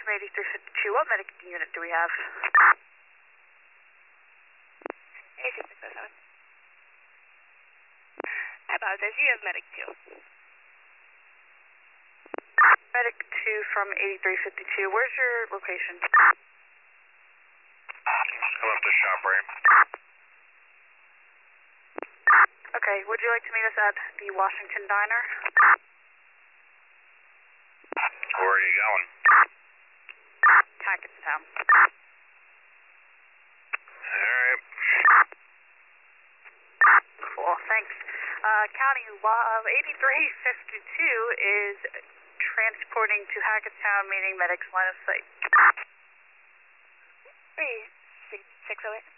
from 8352. What medic unit do we have? 8607. I apologize, you have medic 2. Medic 2 from 8352. Where's your location? I left the shop right. Okay, would you like to meet us at the Washington Diner? Where are you going? Hackettstown. Alright. Cool, thanks. County 8352 is transporting to Hackettstown, meeting medics line of sight. 3608.